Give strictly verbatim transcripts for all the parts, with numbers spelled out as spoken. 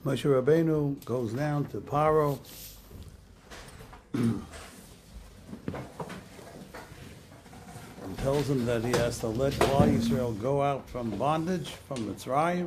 Moshe Rabbeinu goes down to Paro. And tells him that he has to let Klal Yisrael go out from bondage, from Mitzrayim.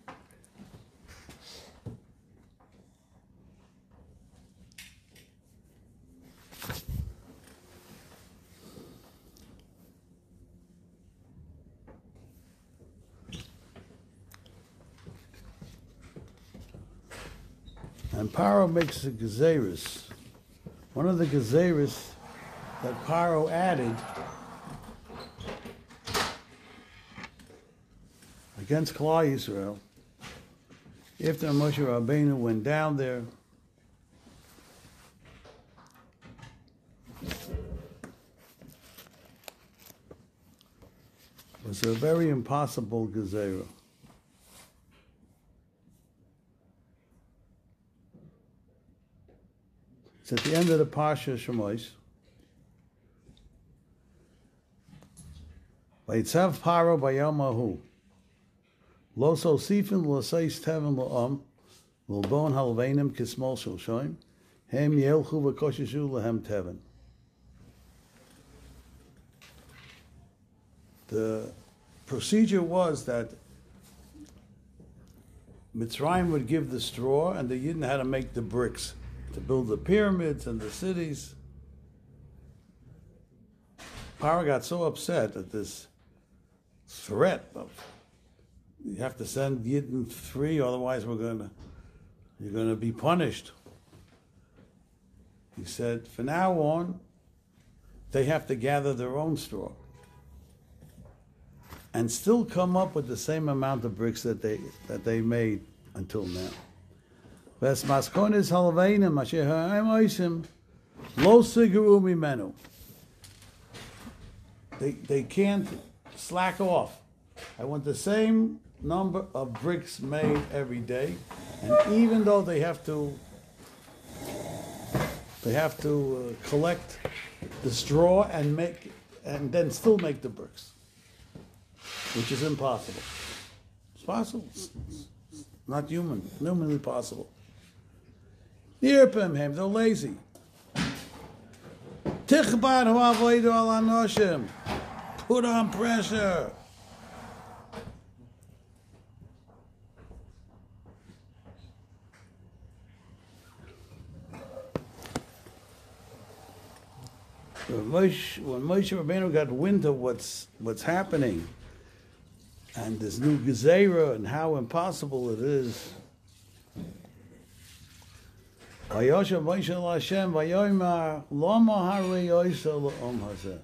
And Paro makes a gezeris. One of the gezeris that Paro added against Klal Yisrael, after Moshe Rabbeinu went down there, was a very impossible gezerah. It's at the end of the Parsha Shemos. Vayitzav Paro bayom hahu. Lo sosifin l'seis tevin l'om, l'bon halveinim kismol shoshoim, hem yelchu v'kosheshu lehem tevin. The procedure was that Mitzrayim would give the straw, and the Yidden had to make the bricks to build the pyramids and the cities. Paro got so upset at this threat of, you have to send Yidden free, otherwise we're gonna, you're gonna be punished. He said, from now on, they have to gather their own straw and still come up with the same amount of bricks that they that they made until now. Ves maskonis halveinim asher ha'em oisim lo sigeru mimenu. They they can't slack off. I want the same number of bricks made every day, and even though they have to they have to uh, collect the straw and make and then still make the bricks, which is impossible. It's possible. It's not human, humanly possible. Yirpim him, they're lazy. Tichbar hu avoidu al anoshim. Put on pressure. When Moshe, when Moshe Rabbeinu got wind of what's what's happening, and this new gezerah and how impossible it is, Vayoshav Moshe el Hashem vayomer lama harei yoisa la'om hazeh.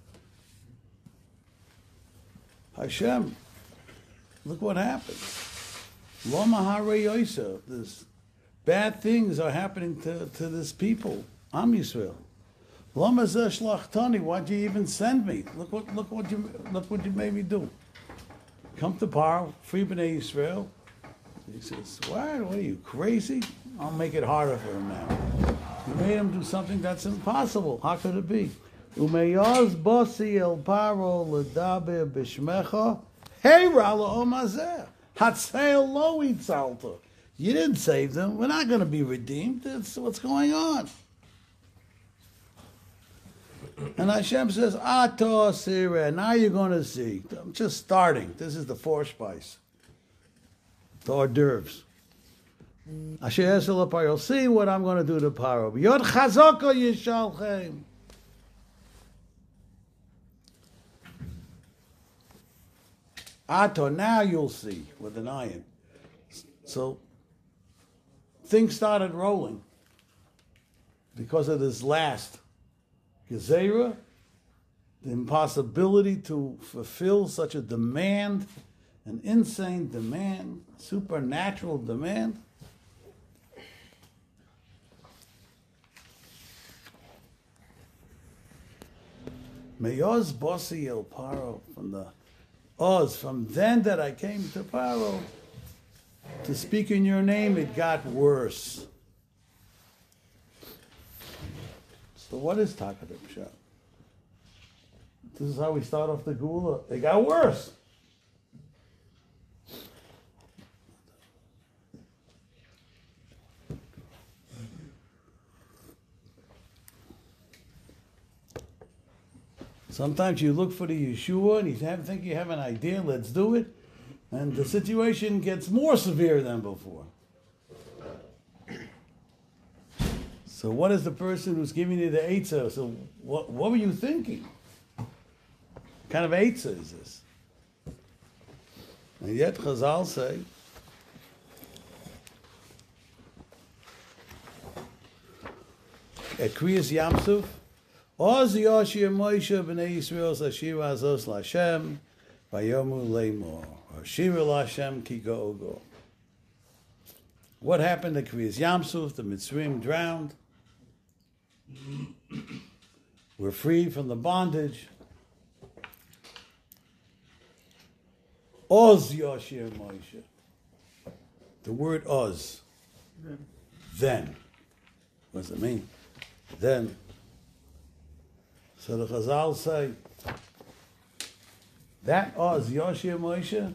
Hashem, look what happened. Lama harei yoisa. This bad things are happening to, to this people, Am Yisrael. Lama zeh shlachtani. Why'd you even send me? Look what look what you look what you made me do. Come to Paro, free Bnei Yisrael. He says, what? What are you, crazy? I'll make it harder for him now. You made him do something that's impossible. How could it be? Umeyaz bosi el Paro ledaber bishmecha heira la'om hazeh hatzeil lo itzalta. You didn't save them. We're not going to be redeemed. That's what's going on. And Hashem says, Ato Sireh, now you're going to see. I'm just starting. This is the Vorspeise. The hors d'oeuvres. Asher Esel Paro, you'll see what I'm going to do to Paro. Yod Chazaka Yishalchem. Ato, now you'll see, with an iron. So, things started rolling because of this last gezerah, the impossibility to fulfill such a demand, an insane demand, supernatural demand. Meyoz Bosi El Paro, from the Oz, from then that I came to Paro to speak in your name, it got worse. So what is Takad Pshat? This is how we start off the Gula. It got worse. Sometimes you look for the Yeshua and you have, think you have an idea, let's do it. And the situation gets more severe than before. So what is the person who's giving you the Eitzah? So what, what were you thinking? What kind of Eitzah is this? And yet Chazal say, at Kriyas Yamsuf, Oz Yoshir Moshe b'nei Yisrael Sashira Azos Lashem Vayomu Leimor or Shira Lashem Ki Go'ogo. What happened at Kriyas Yamsuf? The Mitzrayim drowned. We're free from the bondage. Oz Yoshir Moshe. The word Oz. Then. Then. What does it mean? Then. So the Chazal say, that Oz Yoshir Moshe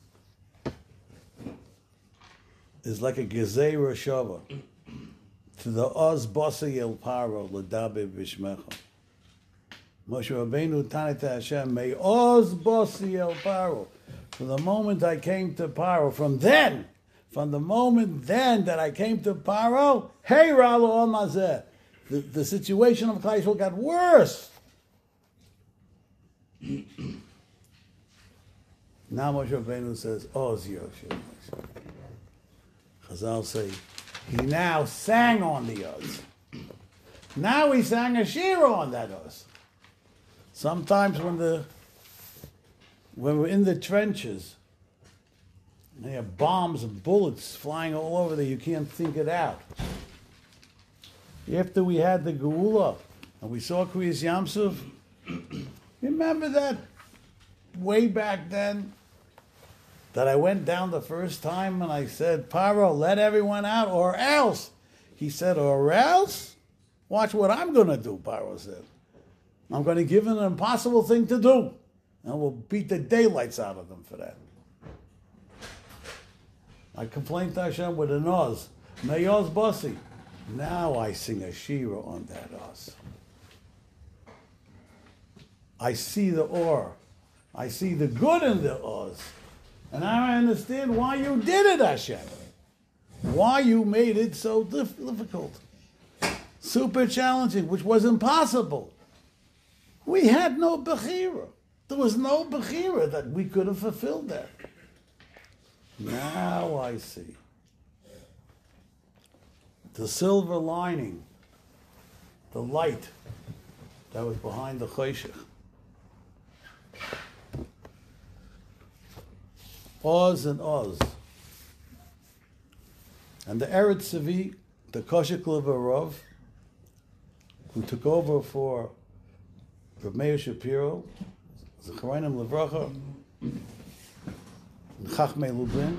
is like a Gezei Roshava to the Oz Basi El Paro L'dabe Bishmecha. Moshe Rabbeinu Tanita Hashem, may Oz Basi El Paro. From the moment I came to Paro, from then, from the moment then that I came to Paro, hey Ralo Amazeh, the, the situation of Klal Yisrael got worse. Now Moshe Rabbeinu says, Oz Yoshir. Chazal say, he now sang on the Oz. Now he sang a shira on that Oz. Sometimes when the when we're in the trenches, and you have bombs and bullets flying all over there, you can't think it out. After we had the Geula, and we saw Kriyas Yamsuf, remember that way back then, that I went down the first time and I said, Paro, let everyone out, or else. He said, or else? Watch what I'm going to do, Paro said. I'm going to give him an impossible thing to do. And we'll beat the daylights out of them for that. I complained to Hashem with an Oz. Me'oz Basi. Now I sing a shira on that Oz. I see the or. I see the good in the Oz. And now I understand why you did it, Hashem. Why you made it so dif- difficult. Super challenging, which was impossible. We had no Bechira. There was no Bechira that we could have fulfilled that. Now I see. The silver lining, the light that was behind the Choshech. Oz and Oz. And the Eretz Savi, the Koshek Levarov, who took over for Rav Meir Shapiro, Zecharinim Levracha, and Chachmei Lublin.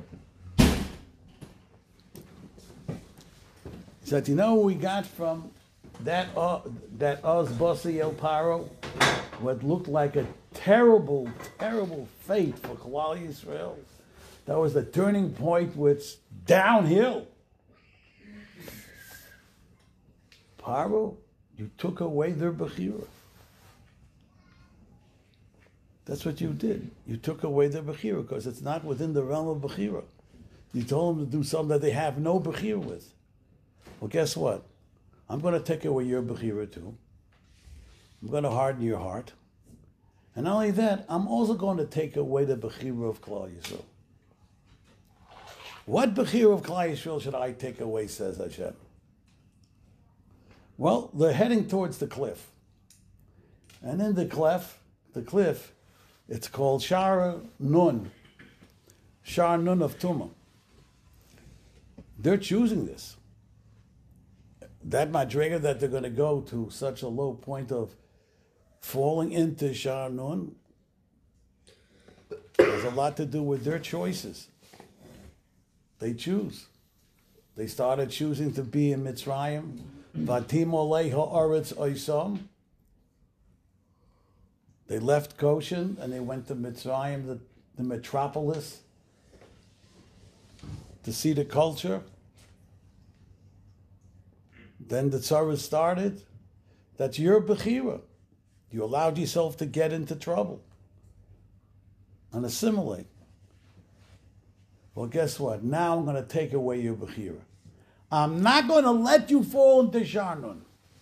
He said, you know what we got from that, uh, that Oz Basi El Paro? What looked like a terrible, terrible fate for Klal Yisrael. That was the turning point which downhill. Paro, you took away their Bechira. That's what you did. You took away their Bechira because it's not within the realm of Bechira. You told them to do something that they have no Bechira with. Well, guess what? I'm going to take away your Bechira too. I'm going to harden your heart. And not only that, I'm also going to take away the Bechira of Klal Yisrael. What Bechira of Klal Yisrael should I take away, says Hashem? Well, they're heading towards the cliff. And in the cliff, the cliff, it's called Shara Nun. Shara Nun of Tumah. They're choosing this. That madrega that they're going to go to such a low point of falling into Shara Nun has a lot to do with their choices. They choose. They started choosing to be in Mitzrayim. Vatim olei ha'aretz oisam. They left Goshen and they went to Mitzrayim, the, the metropolis, to see the culture. Then the tzara started. That's your bechira. You allowed yourself to get into trouble and assimilate. Well, guess what? Now I'm going to take away your Bechira. I'm not going to let you fall into Sharnun.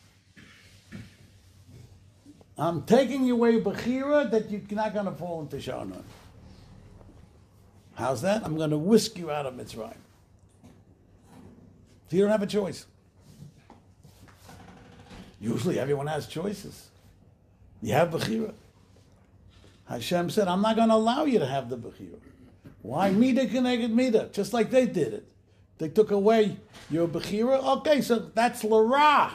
I'm taking away Bechira that you're not going to fall into Sharnun. How's that? I'm going to whisk you out of Mitzrayim. So you don't have a choice. Usually everyone has choices. You have Bechira. Hashem said, I'm not going to allow you to have the Bechira. Why? Mida connected Mida, just like they did it. They took away your Bechira. Okay, so that's Lara.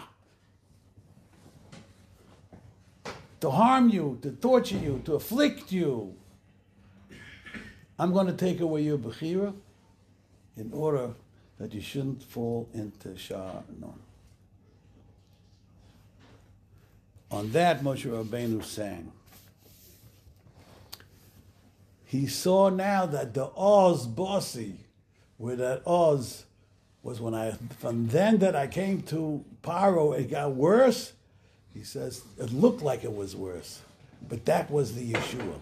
To harm you, to torture you, to afflict you. I'm going to take away your Bechira in order that you shouldn't fall into Sharnun. On that, Moshe Rabbeinu sang. He saw now that the Oz Bossi, where that Oz was when I, from then that I came to Paro, it got worse. He says, it looked like it was worse, but that was the Yeshua.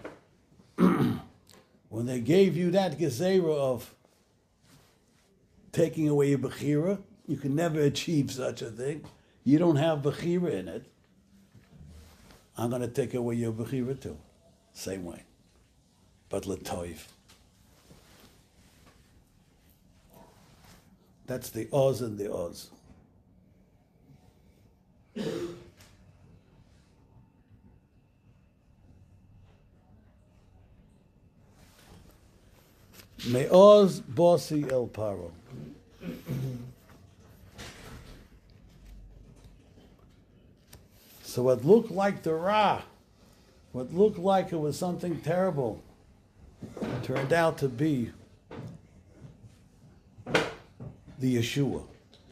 When they gave you that Gezerah of taking away your Bechira, you can never achieve such a thing. You don't have Bechira in it. I'm going to take away your Bechira too. Same way. But L'toiv. That's the Oz and the Oz. Me'oz Bossi El Paro. So what looked like the Ra, what looked like it was something terrible, turned out to be the Yeshua.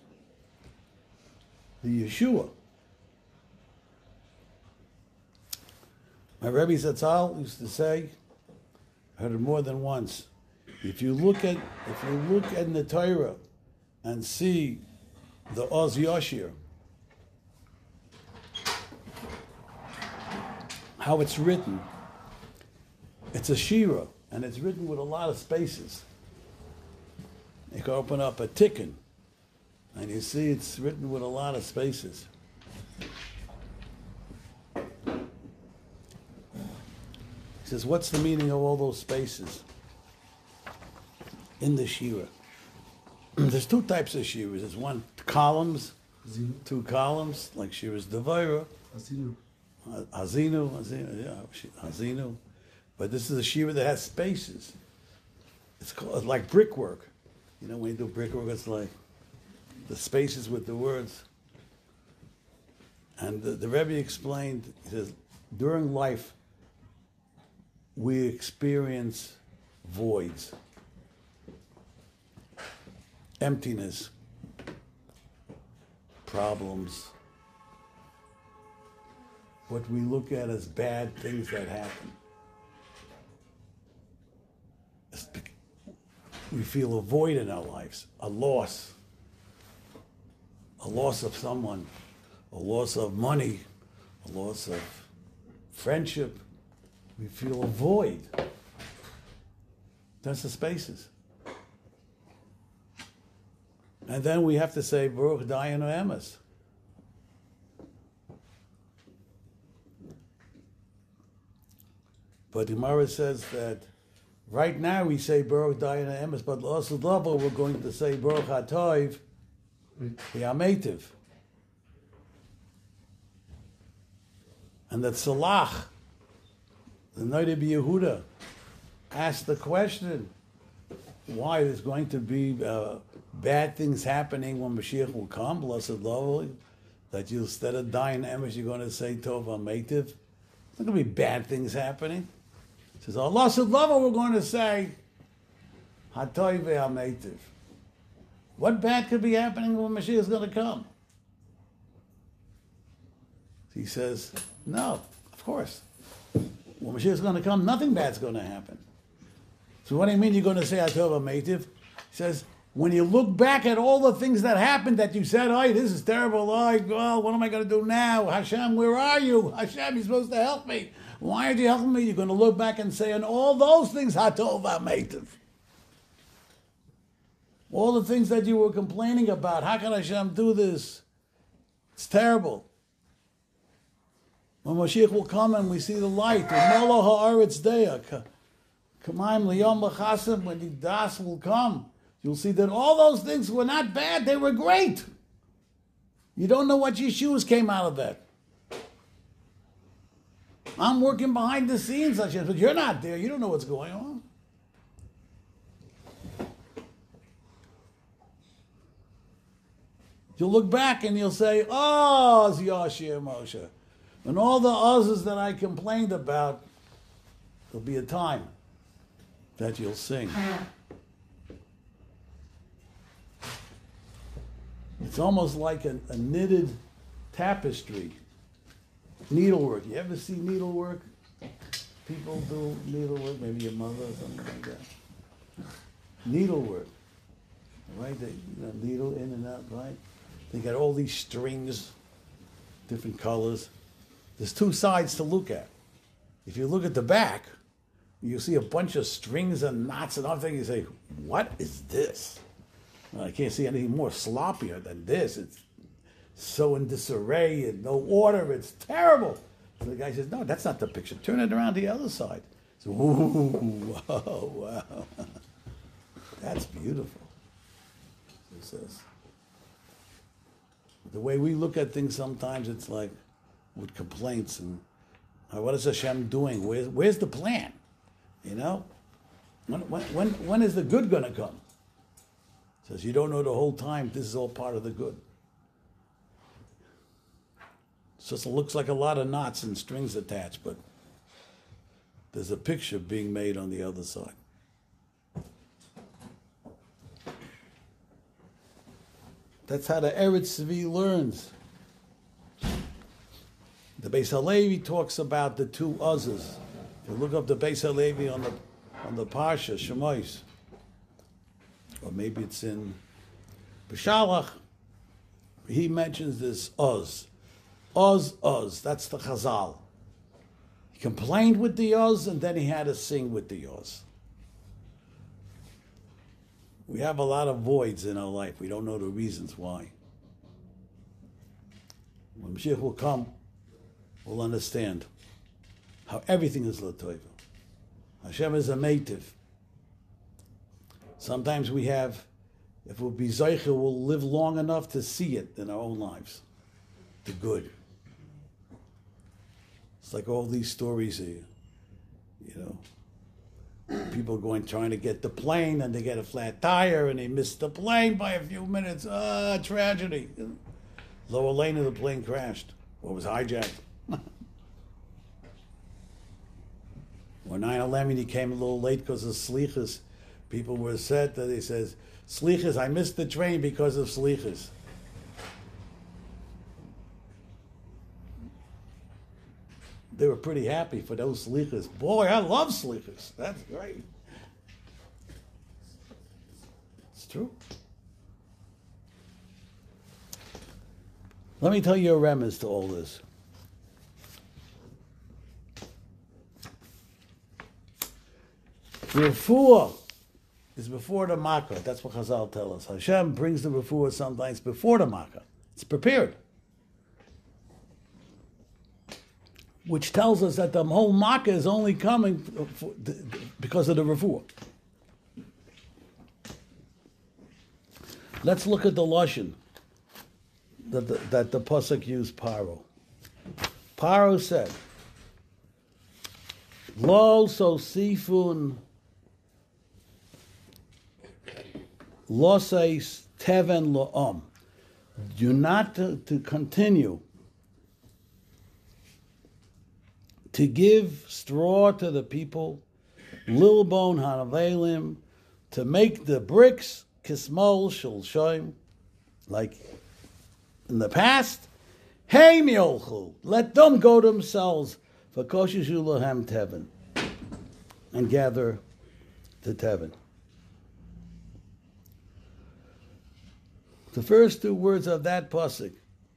The Yeshua. My Rebbe Zatzal used to say, I heard it more than once, if you look at if you look at the Torah and see the Oz Yoshir, how it's written, it's a Shira, and it's written with a lot of spaces. You can open up a Tikkun, and you see it's written with a lot of spaces. He says, what's the meaning of all those spaces in the Shira? There's two types of Shiras. There's one, columns, Hazinu. Two columns, like Shira's Devaira. Hazinu. Hazinu, Hazinu, yeah, Hazinu. But this is a Shira that has spaces. It's called like brickwork. You know, when you do brickwork, it's like the spaces with the words. And the, the Rebbe explained, he says, during life, we experience voids, emptiness, problems, what we look at as bad things that happen. We feel a void in our lives, a loss, a loss of someone, a loss of money, a loss of friendship. We feel a void. That's the spaces. And then we have to say, Baruch Dayan Emes. But the Gemara says that right now we say Baruch Dayan Emes, but also double we're going to say Baruch HaToiv V'Hametiv. And that Salach, the Noda B'Yehuda, asked the question, why there's going to be uh, bad things happening when Mashiach will come, blessed lovely, that you, instead of dying emes, you're going to say Tov HaMeitiv. There's not going to be bad things happening. He says, Allah said love, we're going to say HaToiv HaMeitiv. What bad could be happening when Mashiach is going to come? He says, no, of course. When Mashiach is going to come, nothing bad's going to happen. So what do you mean you're going to say HaToiv HaMeitiv? He says, When you look back at all the things that happened that you said, oh, this is terrible, oh, well, what am I going to do now? Hashem, where are you? Hashem, you're supposed to help me. Why aren't you helping me? You're going to look back and say, and all those things, Hatov HaMeitiv. All the things that you were complaining about, how can Hashem do this? It's terrible. When Mashiach will come and we see the light, Molo Haaretz Deya, Kamaim Liyom L'chasim, when the Das will come, you'll see that all those things were not bad, they were great. You don't know what Yeshuas came out of that. I'm working behind the scenes, but you're not there. You don't know what's going on. You'll look back and you'll say, oh, it's Yashir Moshe. And all the others that I complained about, there'll be a time that you'll sing. It's almost like a, a knitted tapestry. Needlework. You ever see needlework? People do needlework, maybe your mother or something like that. Needlework. Right? They, you know, needle in and out, right? They got all these strings, different colors. There's two sides to look at. If you look at the back, you see a bunch of strings and knots and everything. You say, what is this? Well, I can't see anything more sloppier than this. It's so in disarray and no order. It's terrible. So the guy says, no, that's not the picture. Turn it around the other side. So, ooh, whoa, wow. That's beautiful. He says. The way we look at things sometimes, it's like with complaints and uh, what is Hashem doing? Where's, where's the plan? You know? When, when, when, when is the good going to come? Says you don't know the whole time this is all part of the good. It's just, it looks like a lot of knots and strings attached, but there's a picture being made on the other side. That's how the Eretz Tzvi learns. The Beis Halevi talks about the two Uzzas. If you look up the Beis Halevi on the on the Parsha, Shemais, or maybe it's in B'Shalach, he mentions this Uz. Uz, Uz, that's the Chazal. He complained with the Uz, and then he had to sing with the Uz. We have a lot of voids in our life. We don't know the reasons why. When Mashiach will come, we'll understand how everything is l'toiva. Hashem is a meitiv. Sometimes we have, if we'll be zeicher, we'll live long enough to see it in our own lives. The good. It's like all these stories here, you know. People going trying to get the plane and they get a flat tire and they miss the plane by a few minutes. Ah, tragedy. Lower lane of the plane crashed or was hijacked. When nine eleven he came a little late because of slichas. People were upset that he says, slichas, I missed the train because of slichas. They were pretty happy for those slichas. Boy, I love slichas. That's great. It's true. Let me tell you a remez to all this. The refuah is before the makkah. That's what Chazal tell us. Hashem brings the refuah sometimes before the makkah. It's prepared. Which tells us that the whole makkah is only coming for, because of the refuah. Let's look at the lashon that the, that the pasuk used Paro. Paro said, "Lo so sifun loseis teven lo'am." Do not to, to continue to give straw to the people, lilbon hanavelim, to make the bricks kismol shel shoim, like in the past. Hey miolchu, let them go themselves for koshishu lahem teven, and gather the teven. The first two words of that pasuk,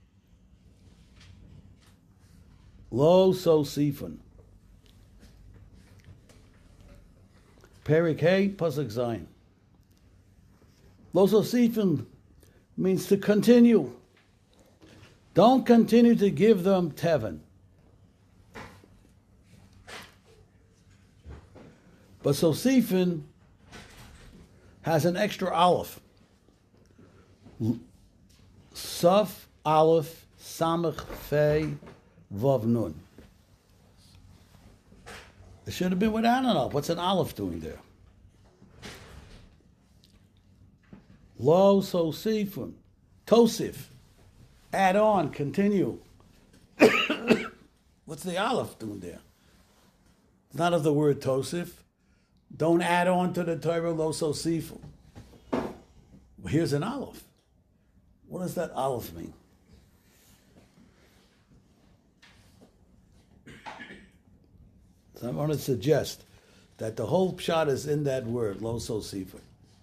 Lo Sosifon. Perik Hey, pasuk Zayin. Lo Sosifon means to continue. Don't continue to give them Tevin. But Sosifon has an extra aleph. Saf, aleph, samach, fei, vav, nun. It should have been without an aleph. What's an aleph doing there? Lo Sosifon. Tosif. Add on, continue. What's the aleph doing there? It's not of the word Tosif. Don't add on to the Torah Lo Sosifon. Well, here's an aleph. What does that aleph mean? So I want to suggest that the whole pshat is in that word, Lo Sosifon.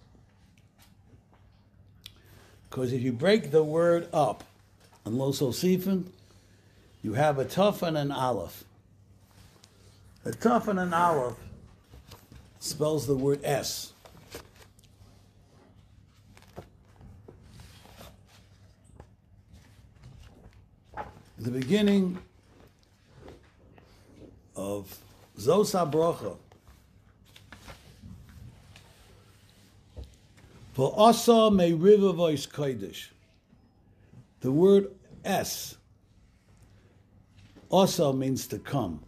Because if you break the word up on Lo Sosifon, you have a tuf and an aleph. A tuf and an aleph spells the word S. The beginning of Zos HaBrocha, V'asa me'rivavois kodesh. The word S, Asa means to come.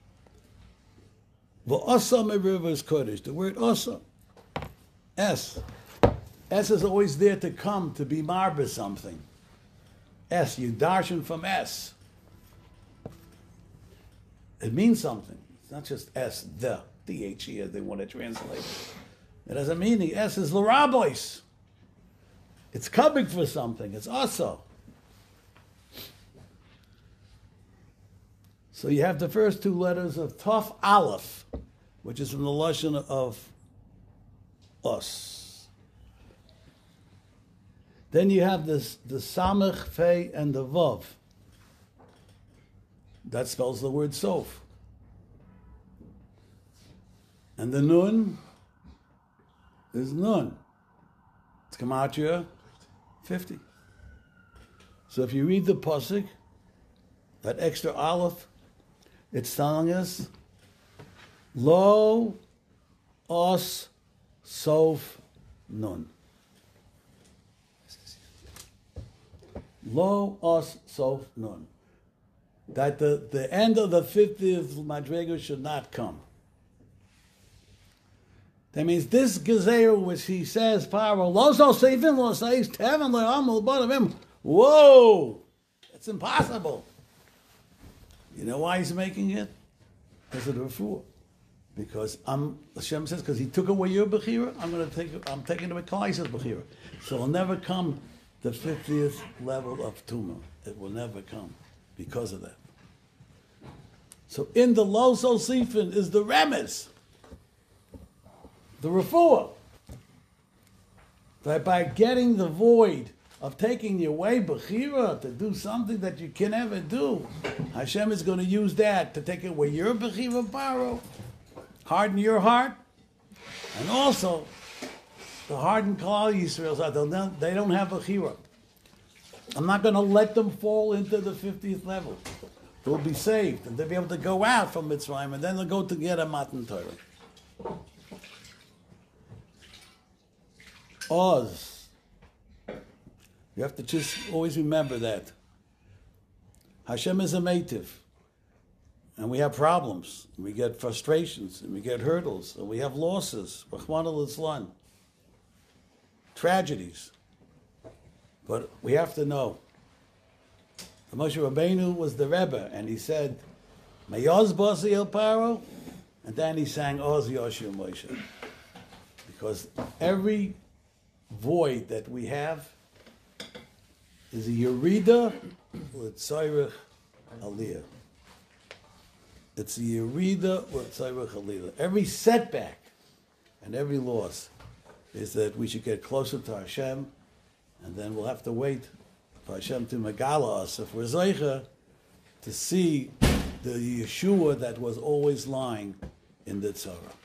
V'asa me'rivavois kodesh. The word Asa, S. S is always there to come, to be marba something. S, you darshan from S. It means something. It's not just S, the, D H E, as they want to translate it. It has a meaning. S is l'rabois. It's coming for something. It's also. So you have the first two letters of Taf Aleph, which is from the lashon of us. Then you have this the Samech, Fei, and the Vav. That spells the word Sof. And the Nun is Nun. It's Gematria fifty. So if you read the pasuk, that extra aleph, it's telling us Lo Os Sof Nun. Lo Os Sof Nun. That the, the end of the fiftieth Madrega should not come. That means this Gezeru, which he says, Paro, Lo Sosifon, Lo Seis, Tevin, Lo Amul, Bonavim. Whoa! It's impossible. You know why he's making it? Because of the refuah. Because I'm, Hashem says, because he took away your Bechira, I'm going to take, I'm taking away Kaiser's Bechira. So it'll never come the fiftieth level of Tumah. It will never come because of that. So in the Lo Sosifon is the remes, the refuah. That by getting the void of taking away Bechira to do something that you can never do, Hashem is going to use that to take away your Bechira Paro, harden your heart, and also the hardened Klal Yisrael, they don't have Bechira. I'm not going to let them fall into the fiftieth level. They'll be saved, and they'll be able to go out from Mitzrayim, and then they'll go to get a Matan Torah. Oz. You have to just always remember that. Hashem is a meitiv. And we have problems. And we get frustrations. And we get hurdles. And we have losses. Rachmana litzlan. Tragedies. But we have to know. Moshe Rabbeinu was the Rebbe. And he said, Mayoz Basi El Paro. And then he sang Oz Yoshua Moshe. Because every void that we have is a Yerida L'Tzairich Aliyah. It's a Yerida L'Tzairich Aliyah. Every setback and every loss is that we should get closer to Hashem And then we'll have to wait for Hashem to megala us, if we're zeicha, to see the Yeshua that was always lying in the Tzara.